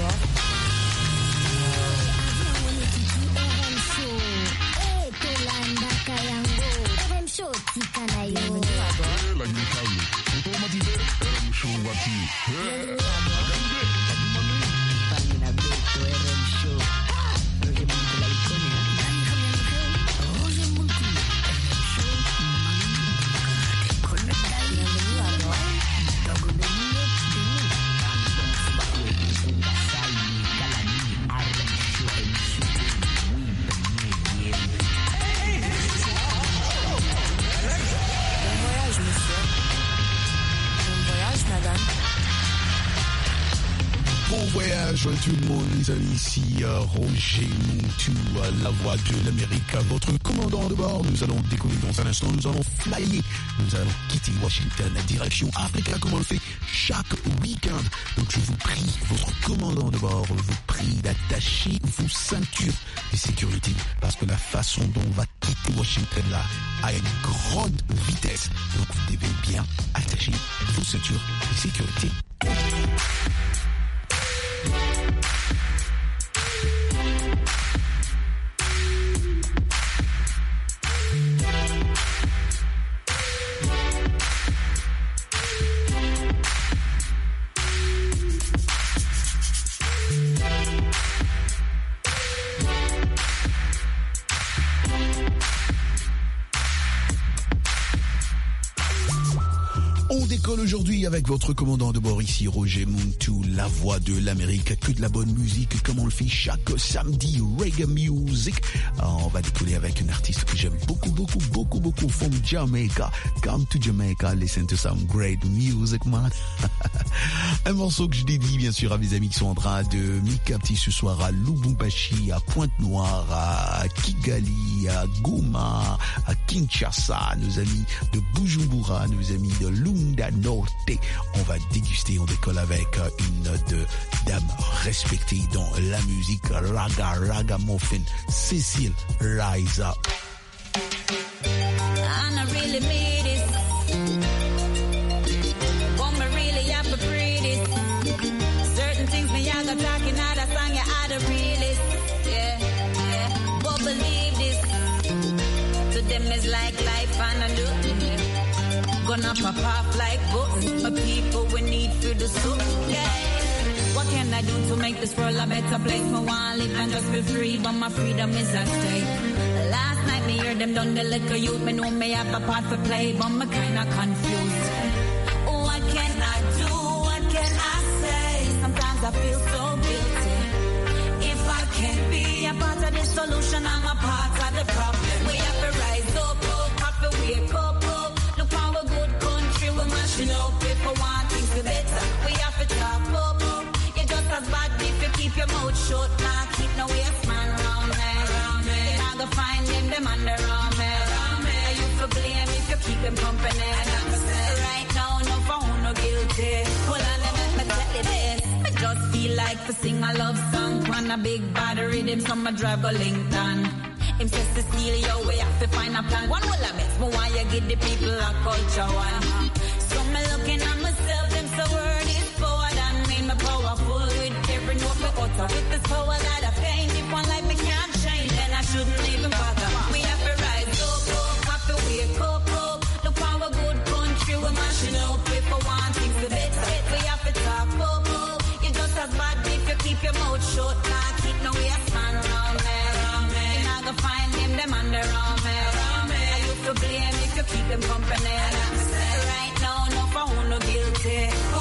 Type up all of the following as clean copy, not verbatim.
Tout le monde, les amis, ici Roger Montou, la voix de l'Amérique, votre commandant de bord. Nous allons décoller dans un instant, nous allons flyer, nous allons quitter Washington, direction Africa, comme on le fait chaque week-end. Donc je vous prie, votre commandant de bord, vous prie d'attacher vos ceintures de sécurité, parce que la façon dont on va quitter Washington là a une grande vitesse. Donc vous devez bien attacher vos ceintures de sécurité. Aujourd'hui avec votre commandant de bord ici Roger Montou, la voix de l'Amérique, que de la bonne musique comme on le fait chaque samedi, reggae music. On va décoller avec une artiste que j'aime beaucoup from Jamaica. Come to Jamaica, listen to some great music, man. Un morceau que je dédie bien sûr à mes amis qui sont en train de m'y capter ce soir à Lubumbashi, à Pointe-Noire, à Kigali, à Goma, à Kinshasa, nos amis de Bujumbura, nos amis de Lunda Norte. On va déguster, on décolle avec une dame respectée dans la musique ragamuffin, Cécile Rise Up. Talking out a song, you are the realest. Yeah. But believe this. To them is like life and a look. Gonna pop off like books. But people we need for the soup. Yeah. What can I do to make this world a better place? I want to live and just be free, but my freedom is at stake. Last night me hear them done the liquor youth. Me know me have a part to play, but me kinda confused. What can I do? What can I say? Sometimes I feel so guilty. If I can't be a part of the solution, I'm a part of the problem. We have to rise up, have to wake up. Look how a good country we're mashing up. If we want things to better, we have to talk up. You're just as bad if you keep your mouth shut. Nah, keep no waste man round me. You're not gonna find them under arm me. You for blame if you keep them company. Right now, no phone, no guilty. Well, I never tell you this. Just feel like to sing a love song on a big bad rhythm, some a drive a Lincoln. Him says to steal your way, have to find a plan. One will I miss, but why you give the people a culture one? So me looking at myself, them so word is forward and made me powerful with every note me utter. With this power that I paint, if one life me can't change, then I shouldn't even bother. We have to rise up, have to wake up. Look how a good country we're mashing up. If we want things to better, we have to talk up. As bad if you keep your mouth shut, nah, keep no waste man around me. You're not gonna find them under arm me. I used to blame if you keep them company. Right now, no for who no guilty.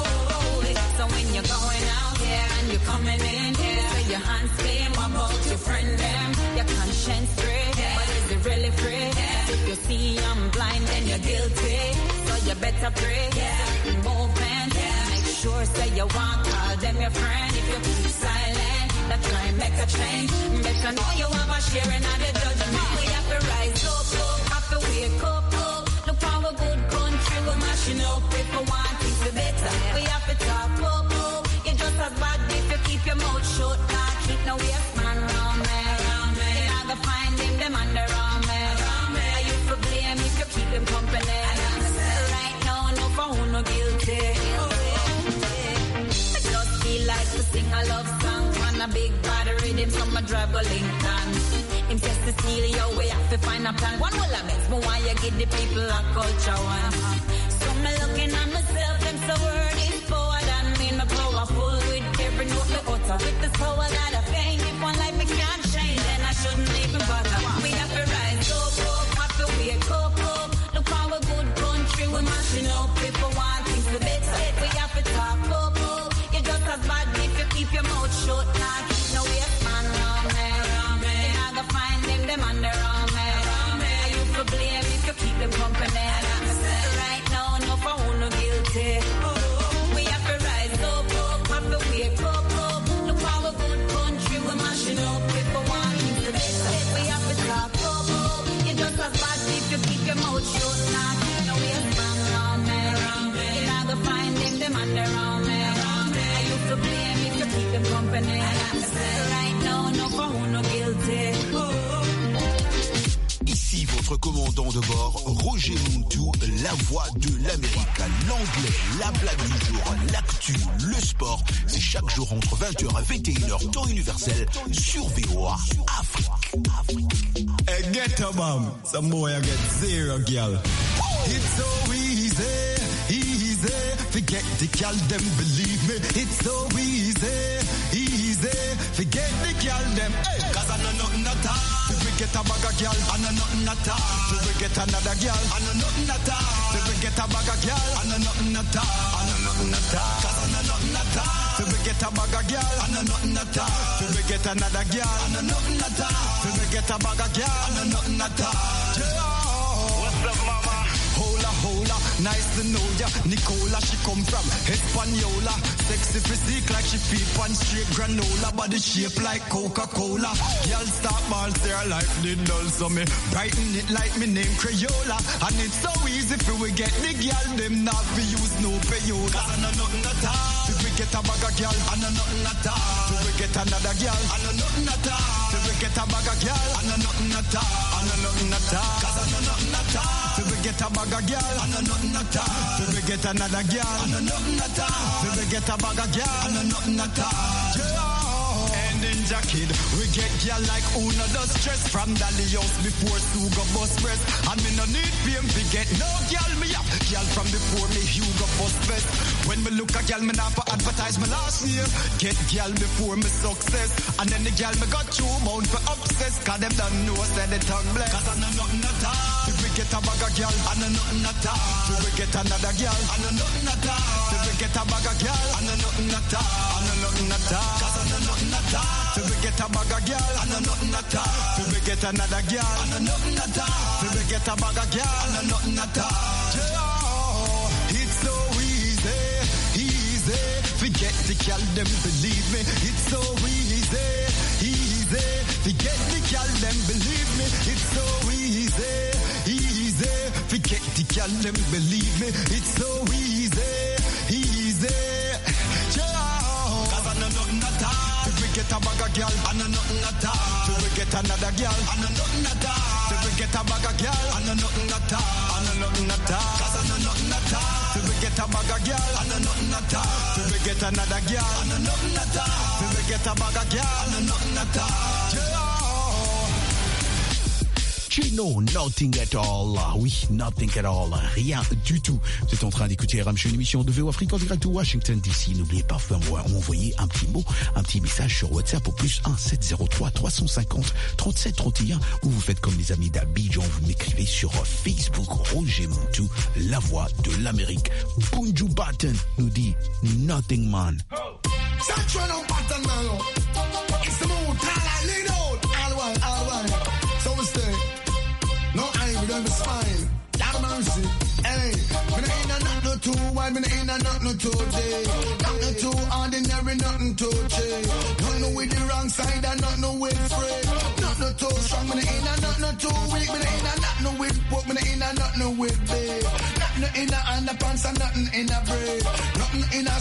So when you're going out here and you're coming in here, so your hands clean, what about your friend them? Your conscience free, but is it really free? If you see I'm blind, then you're guilty. So you better pray. Movement. Sure say you want, call them your friend. If you keep silent, that try and make a change. Better know you have a sharing of the judgment. We have to rise up, have to wake up. Look how a good country we're mashing up. If we want things to better, we have to talk up. You're just as bad if you keep your mouth shut. Nah, keep no waste man around me. You're not gonna find them under arm me. I used to blame if you keep them company. Right now, no for who no guilty. Like to sing sing a love song on a big bad rhythm, so my drive go Lincoln. Him says to steal your way, have to find a plan. One will I best, but why you give the people a culture one? So me looking at myself, them so word is forward and me, my powerful with every note me utter. With the power that I gain, if one life me can't change, then I shouldn't even bother. We have to rise up, have to wake up. Look how a good country we're mashing up. People want things to better, we have to talk up. You're just as bad if you keep your mouth shut. Nah, keep no waste man around me. You're not gonna find them under on me. You for blame if you keep them company. Right now, no for who no guilty. We have to rise up, have to wake up. Look how a good country we're mashing up. People want things to better, we have to talk up. You're just as bad if you keep your mouth shut. Nah, keep no waste man around me. You're not gonna find them under on me. You for blame if you keep them company. Right now, no for who no guilty. Ici votre commandant de bord, Roger Muntu, la voix de l'Amérique. L'anglais, la blague du jour, l'actu, le sport. C'est chaque jour entre 20h et 21h, temps universel, sur VOA Afrique. Hey, get a bomb. Some boy I get zero, girl. It's so easy. Forget the girl, them believe me. It's so easy. Forget the girl, them. Hey, cause I know nothing at all. If we get a bag of girl, I know nothing at all. If we get another girl, I know nothing at all. If we get a bag of girl, I know nothing at all. I know nothing at all. Cause I know nothing at all. If we get a bag of girl, I know nothing at all. If we get another girl, I know nothing at all. If we get a bag of girl, I know nothing at all. What's up, mama? Hola, nice to know ya. Nicola, she come from Hispaniola. Sexy physique like she feed pan straight granola. Body shape like Coca-Cola. Y'all stop balls, their life did dull. So me brighten it like me name Crayola. And it's so easy for we get the girl. Them not be use no payola. Cause I know nothing at all. If we get a bag of girl, I know nothing at all. If we get another girl, I know nothing at all. If we get a bag of girl, I know nothing at all. I know nothing at all. Cause I know nothing at all. If we get a bag of girl, I know nothing at all. If we get another girl, I know nothing at all. If we get a bag of girl, I know nothing at all. Ninja Kid, we get girl like Una does stress from Dolly House before Sugar bus press. And me no need fame to get no girl me up. Girl from before me Hugo bus vest. When me look at girl me now for advertise my last year. Get girl before me success. And then the girl me got two bound for obsess. Cause them don't know say the tongue bless. Cause I know nothing at all. If we get a bag of girl, I know nothing at all. If we get another girl, I know nothing at all. If we get a bag of girl, I know nothing at all. I know nothing at all. Cause I know nothing at all. Till we get a bag of girl, I know nothing at all. Till we get another girl, I know nothing at all. Till we get a bag of girl, I know nothing at all. It's so easy. Forget the girl, them believe me. It's so easy. Forget the girl, them believe me. It's so easy. Forget the girl, them believe me. It's so easy. Cause I know nothing at all. Get a bag of girl, I know nothing at all. Till we get another girl, I know nothing at all. Till we get a bag of girl, I know nothing at all. I know nothing at all. Cause I know nothing at all. Till we get a bag of girl, I know nothing at all. Till we get another girl, I know nothing at all. Till we get a bag of girl, I know nothing at all. No, nothing at all. Oui, nothing at all. Rien du tout. Vous êtes en train d'écouter Ramshow, une émission de VOA Afrique en direct de Washington DC. N'oubliez pas, vous pouvez m'envoyer un petit mot, un petit message sur WhatsApp au +1 703 350 37 31. Ou vous faites comme les amis d'Abidjan, vous m'écrivez sur Facebook. Roger Muntu, la voix de l'Amérique. Bunju Batten nous dit Nothing Man. No, I ain't gonna smile. That mercy. Hey, me ain't nothing too wide, me ain't nothing too day. Nothing too ordinary, nothing too cheap. Nothing with the wrong side and nothing with free. Nothing too strong, me ain't nothing too weak. Me ain't nothing with pork, me ain't nothing with beef. Nothing in a underpants and nothing in a braid. Nothing in a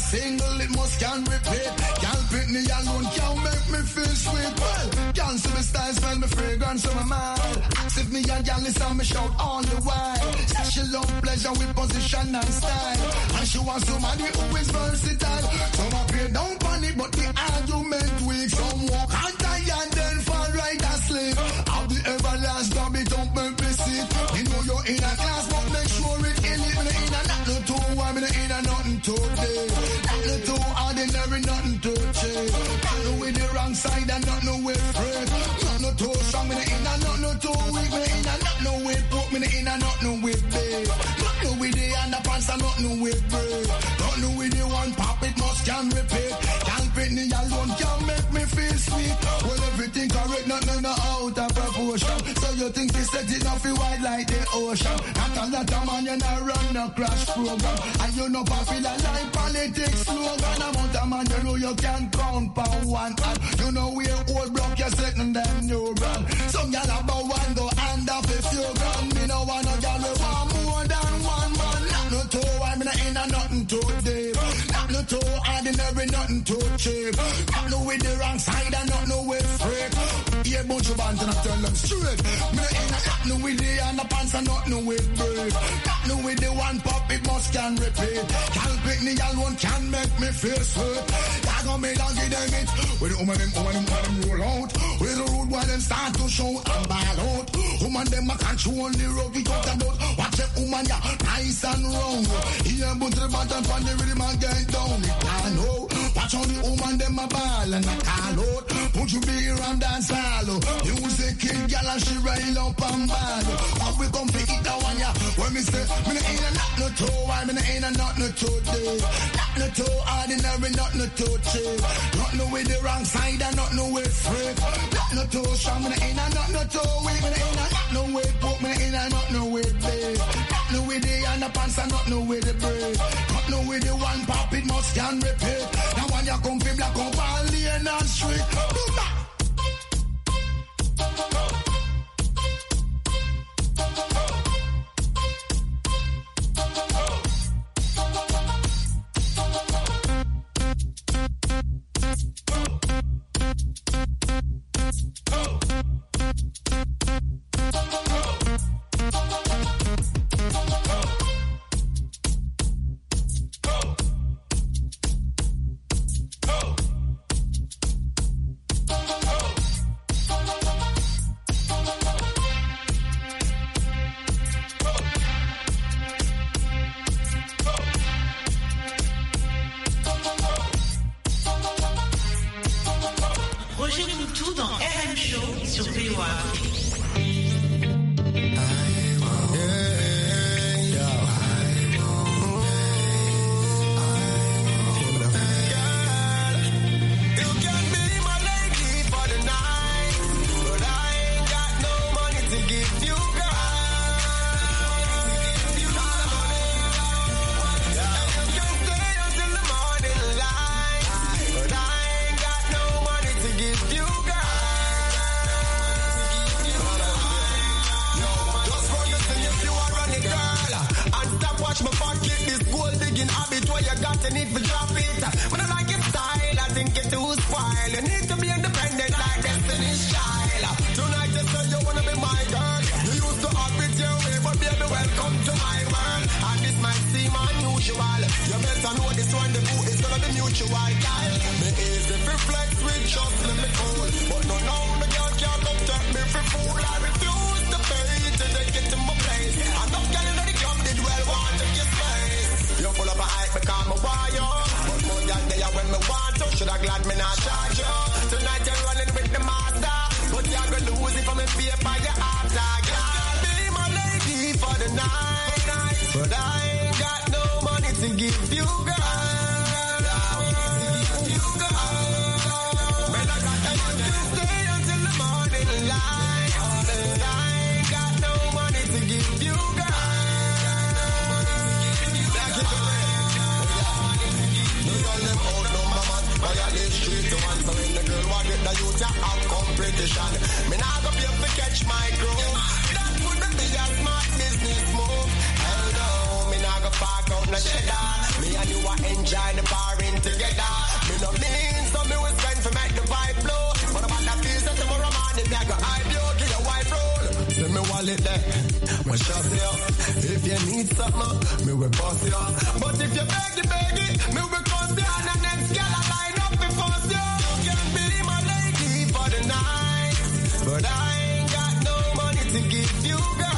single, it must can repeat. Girl pick me alone, can't make me feel sweet. Well, can't see me style, smell me fragrance on my mind. Ask if me and girl listen, me shout all the while. Say she love pleasure with position and style, and she wants somebody who is versatile. Some appear down panic, but the argument weak. Some walk and die and then fall right asleep. How the everlast grab it up, make me sit. You know you're in a class, but make sure it ill. Me no in a nothing too warm, me no in a nothing too deep. Nothing too ordinary, nothing too cheap. Nothing with the wrong side and nothing with break. Nothing too strong, me no in a nothing too weak. Me no in a nothing with pork, me no in a nothing with beef. Nothing with the underpants and nothing with bread. Nothing with the one pop, it must can repeat. Can't fit me alone, can't make me feel sweet. Well, everything correct, nothing out of proportion. So you think you set it off you wide like the ocean. Not a lot of man, you not run no crash program. And you know popular like politics slogan. Amount of man, you know you can count per one hand. You know we old block, you're setting them new brand. Some y'all about one go hand off a few grand. Me no want no y'all we want more than one man. Not no two, I mean I ain't a nothing too deep. Not no two ordinary, nothing too cheap. Not no with the wrong side and not no with freak. Yeah, bunch of bands and I tell them straight. Me ain't a nothing with the underpants and nothing with break. Nothing with the one pop, it must can repeat. Can't pick me alone, can make me feel sweet. Y'all gon' me down, give them it. With the woman them roll out. With the road while them start to show and ball out. Woman them a control the road, we talk about. Watch the woman, yeah, nice and round. Here, but the bottom from the rhythm and get down. It can't know. Watch how the woman them a ball and a call out. Put you be around dance hall. Music kill gal and she rail up and ball. How we come to eat that one, yeah. When me say, me no ain't a not no too wide, me no ain't a not no too deep. Not no too ordinary, not no too cheap. Not no with the wrong side and not no with freak. Not no too strong, me no ain't a not no too weak. Me no ain't a not no with pork, me no ain't a not no with beef. Not no with the underpants and not no with the bread. Not no with the one pop, it must can repeat. Now when you come from black up all lane and street, do that. Me nah go be able to catch my crew. That would be a smart business move. Hell no, me nah go park out in the cheddar. Me and you are enjoying the parring together. Me no mean, so me will spend for make the vibe blow. But about that piece of tomorrow morning, me I go hide you to your wife roll. Send me wallet there, my shop there. If you need something, me will boss you. But if you beg it, me will cost you. And the next girl I line up before you. You can be my lady for the night, but I ain't got no money to give you, girl.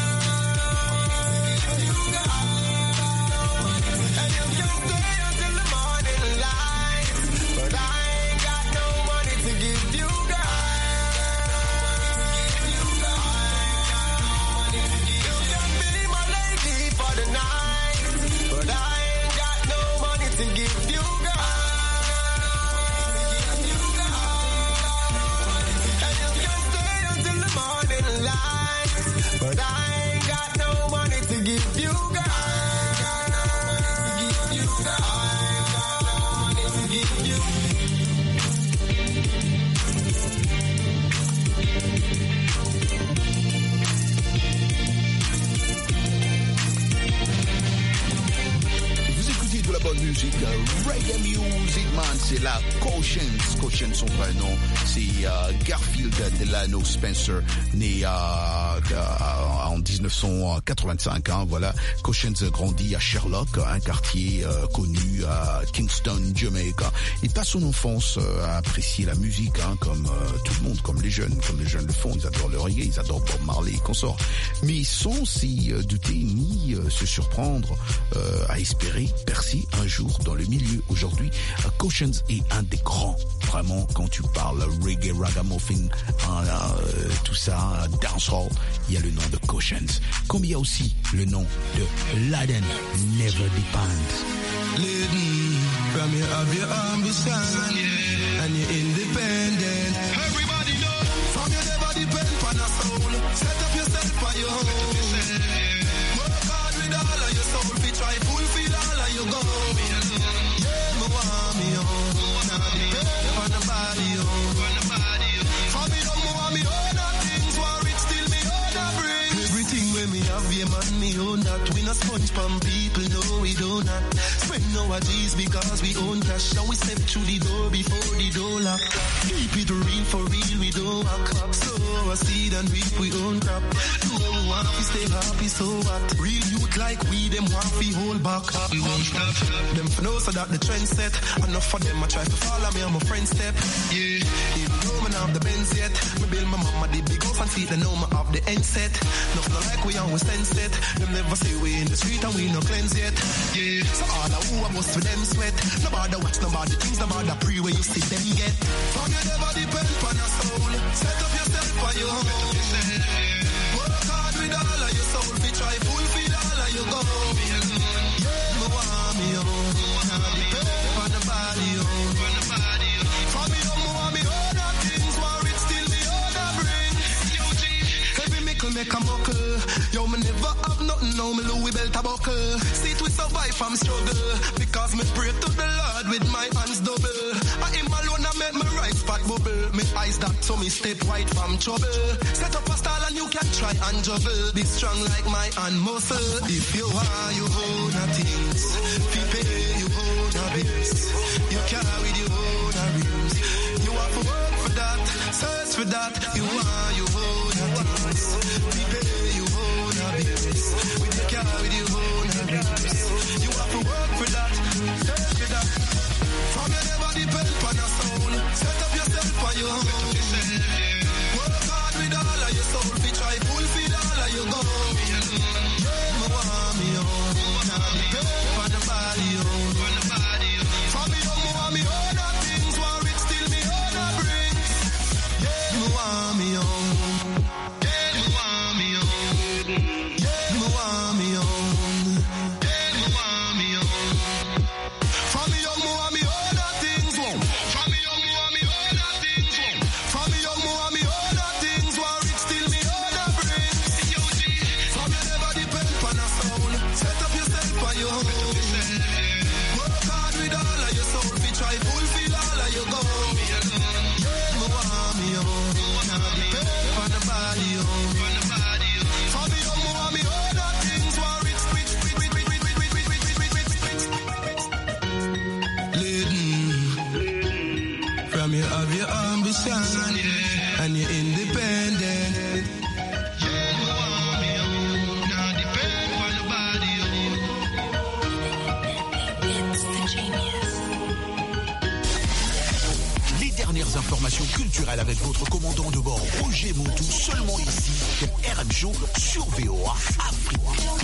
And you can stay until the morning light, but I ain't got no money to give you, girl. You can be my lady for the night, but I ain't got no money to give you, girl. And you can stay until the morning light, but I ain't got no money to give you, girl. Vous écoutez de la bonne musique, reggae music, man, c'est la Cautions. Cautions, son vrai nom, c'est Garfield Delano Spencer, né en 1985, hein, voilà. Cautions grandit à Sherlock, un quartier connu à Kingston, Jamaica. Il passe son enfance à apprécier la musique, hein, comme tout le monde, comme les jeunes le font. Ils adorent le reggae, ils adorent Bob Marley et consorts. Mais sans s'y douter ni se surprendre à espérer percer un jour dans le milieu. Aujourd'hui, Cautions est un des grands, vraiment, quand tu parles reggae, ragamuffin, tout ça, dancehall, il y a le nom de Cautions. Comme il y a aussi le nom de Laden Never Depends. Lady, from you have your ambition and you're independent. Everybody know, from you never depend on a soul. Set up yourself for your home. Work hard with all of your soul. Be try fulfill all of your goals. Yeah, me want me own. Now depend on nobody own. For me don't want me own that things. War it still me own that bring. Everything when me have, yeah man, me own that. We not sponge from people, no we do not. Spend our G's because we own cash. And we step through the door before the door lock. Keep it real for real, we don't walk. So I seed and reap we own crap. Do what we want, we stay happy, so what? Real youth like we, them want we hold back. We won't stop. Them for know so that the trend set. Enough for them, I try to follow me on my friend step. Yeah, even though me not have the Benz yet. Me build my mama the big house and see they know me have the end set. Nothing like we always sense it. Them never say we in the street and we no cleanse yet. Yeah, so all I who I must for them sweat. Nobody watch, nobody things, nobody pre where you see them get. From you never depend on a soul. Set up yourself for your home. Work hard with all of your soul. Be try fulfill all of your goals. Yeah, me want me own. Now depend on nobody own. For me don't want me own that things. War it still me own that bring. Every mickle make a muckle. Yo, me never have nothing, now me Louis belt a buckle. See it we survive from struggle, because me pray to the Lord with my hands double. I him alone I make my right spot bubble. Me eyes dark so me step white from trouble. Set up a style and you can try and juggle. Be strong like my hand muscle. If you are, you own a things. If you pay, you own a bills. You carry the own a rings. You have to work for that, search for that. You are, you own a things. If you pay, you own a bills. With you carry the own a rings. You have to work for that, search for that. From you never depend on a soul. Set up yourself for your home. Work hard with all of your soul. Be try fulfill all of your goals. Yeah, me want me own. Now depend on nobody own. For me don't want me own that things. War it still me own that brings. Yeah, me want me from you have your ambition and you're independent. Les dernières informations culturelles avec votre commandant de bord Roger Montou, seulement ici pour RM Show sur VOA Afrique.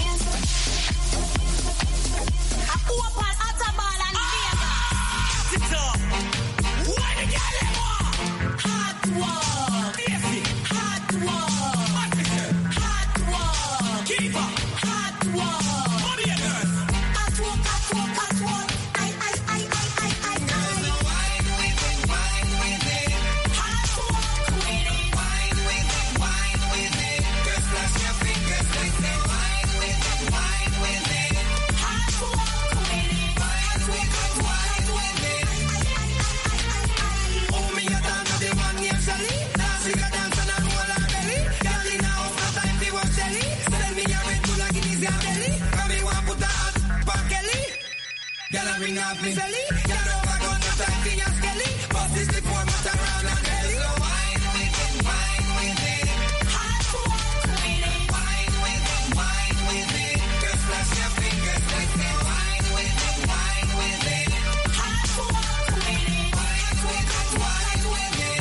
Ring up me belly, get over gun the time for your skelly. Bust this before much around and belly. So wine with it, wine with it. Hot to walk with it, wine with it, wine with it. Just flash your fingers with it, wine with it, wine with it. Hot to walk with it, wine with it, wine with it.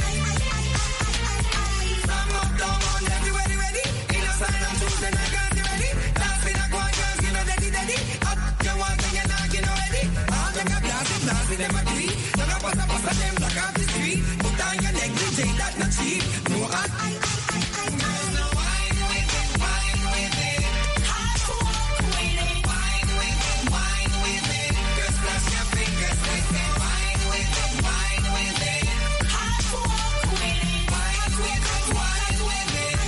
From up down on everywhere ready. In a sign I'm choosing, I got you ready. Dance with a quiet girls, you know daddy daddy. Up you want and you're knocking already. Blasting them a tree. Don't know what's up them like off the street. Put on your neck, DJ, that's not cheap. No, no wine with it, wine with it. Hot to walk with it, wine with it, wine with it. Just flash your fingers with it, wine with it, wine with it. Hot to walk with it, wine with it, wine with it.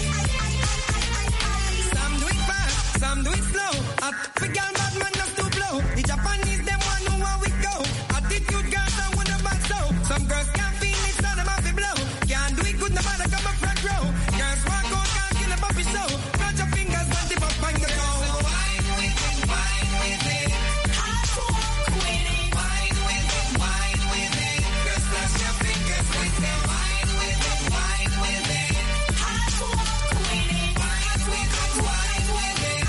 Some do it fast, some do it slow. I forget bad man not to blow. The Japanese them one know how we go. Attitude girls I wanna back so. Some girls can't feel it, so them have to blow. Can't do it good, no matter come up front row. Girls walk out, can't kill a puppy show. Cut your fingers and dip up on your toe. So wine with it, wine with it. Hot to walk with it, wine with it, wine with it. Just flash your fingers with it, wine with it, wine with it. Hot to walk with it, wine with it, wine with it.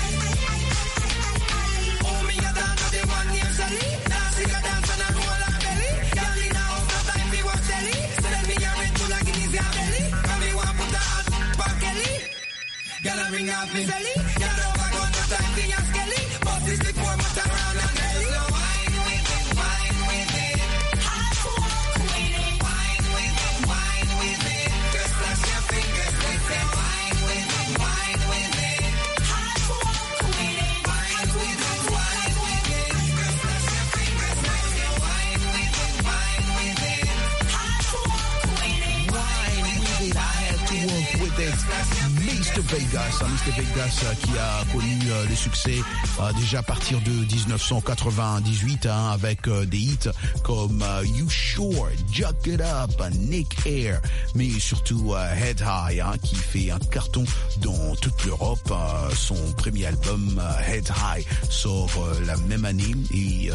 Oh, me a dance the one named Shelly. Dance the dance and I roll her belly. Girl in a house, no time for watch telly. So let me a red bull and Guinness your belly. Come me want put a hot for Kelly. Girl a ring off me belly. Girl over gun, no time for your skelly. Bust this before much around and belly. So wine with it, wine with it. Hot to walk with it, wine with it, wine with it. Just flash your fingers with it, wine with it, wine with it. Hot to walk with it, wine with it, wine with it. Just flash your fingers with it, wine with it, wine with it. Hot to walk with it, Wine with it, I had to work with it. Mr. Vegas qui a connu le succès déjà à partir de 1998 avec des hits comme You Sure, Jack It Up, Nick Air, mais surtout Head High qui fait un carton dans toute l'Europe. Son premier album Head High sort la même année et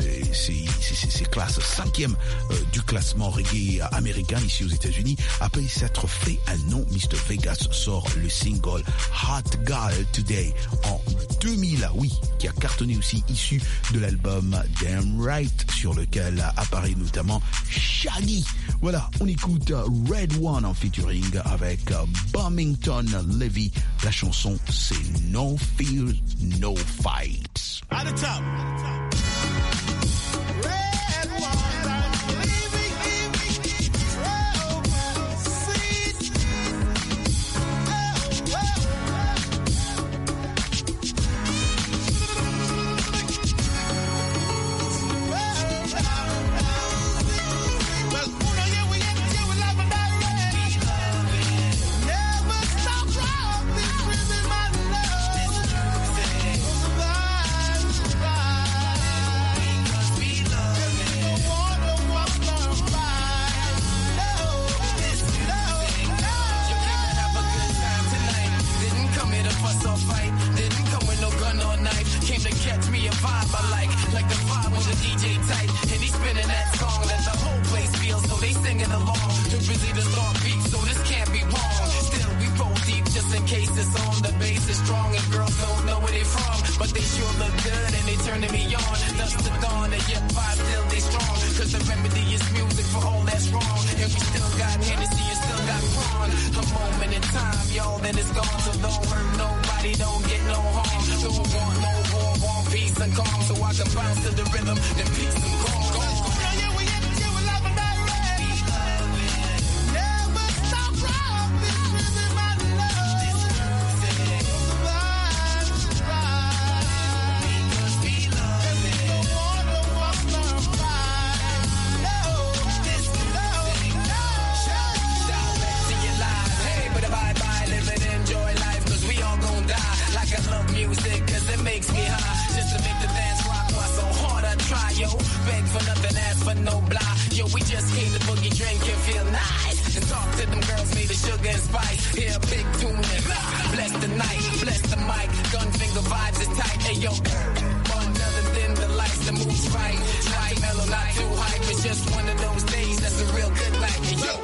c'est classe 5e du classement reggae américain ici aux États-Unis. Après s'être fait un nom, Mr. Vegas sort le single Hot Girl Today en 2000, oui, qui a cartonné aussi, issu de l'album Damn Right, sur lequel apparaît notamment Shaggy. Voilà, on écoute Red One en featuring avec Bumington Levy. La chanson, c'est No Fear, No Fight. At the top. Like the vibe with the DJ tight, and he's spinning that song that the whole place feels. So they singing along. easy to start beef, so this can't be wrong. Still, we roll deep just in case it's on. The bass is strong and girls don't know where they from, but they sure look good and they turning me on. Dust to dawn and yet vibe still they strong, cause the remedy is music for all that's wrong. And we still got Hennessy and still got Prawn. A moment in time, y'all, then it's gone. So don't hurt nobody, don't get no harm. Don't want no war, want peace and calm, so I can bounce to the rhythm and peace and calm. Makes me high, just to make the dance rock. Why so hard I try, yo. Beg for nothing, ask for no blah. Yo, we just came to boogie, drink and feel nice, and talk to them girls made of sugar and spice. Hear a big tune and bless the night, bless the mic. Gun finger vibes is tight, hey yo. Fun other than the lights, the moves right. Not too mellow, not too hype. It's just one of those days that's a real good night, hey yo.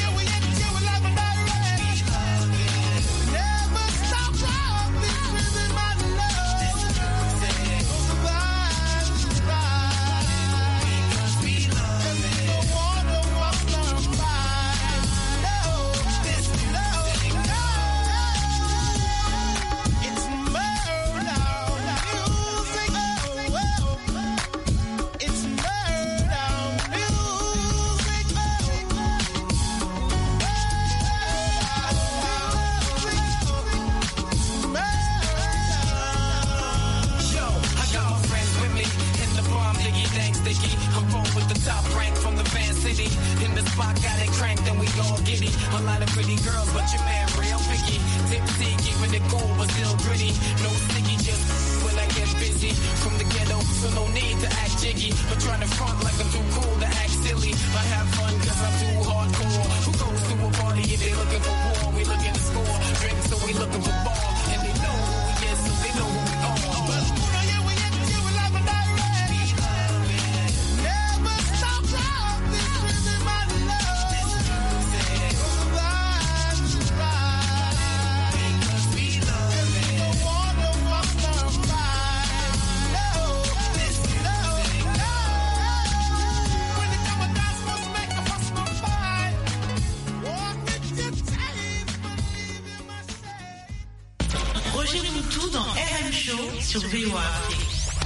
A lot of pretty girls, but your man real picky. Tipsy, keeping it cool, but still gritty. No sticky, just when I get busy. From the ghetto, so no need to act jiggy. But trying to front like I'm too cool to act silly. I have fun cause I'm too hardcore. Who goes to a party if they looking for war? We looking to score. Drink, so we looking for ball. And they know who we is, so they know who we are. Sur VOA Afrique.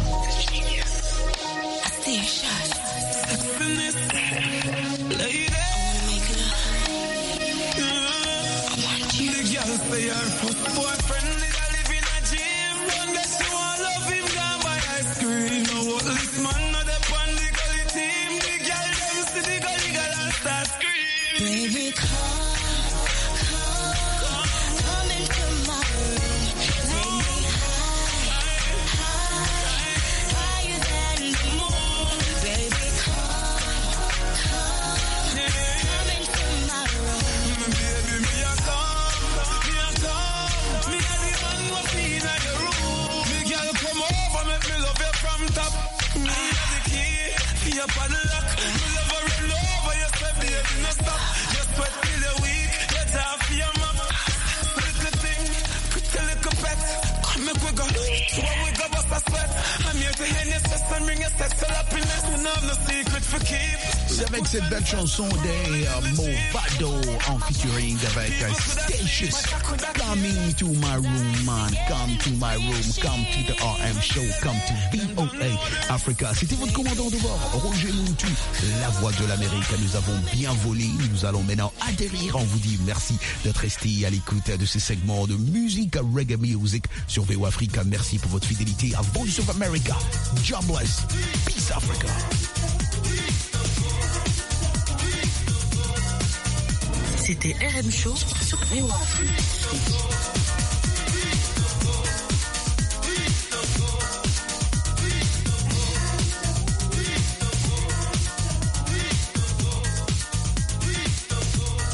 Avec cette belle chanson des Movado en featuring avec Statius. Coming to my room, man. Come to my room. Come to the RM show. Come to VOA Africa. C'était votre commandant de bord, Roger Muntu, la voix de l'Amérique. Nous avons bien volé. Nous allons maintenant atterrir. On vous dit merci d'être resté à l'écoute de ce segment de musique, reggae music sur VOA Africa. Merci pour votre fidélité à Voice of America. Jobless. Peace Africa. C'était RM Show sur VOA Afrique.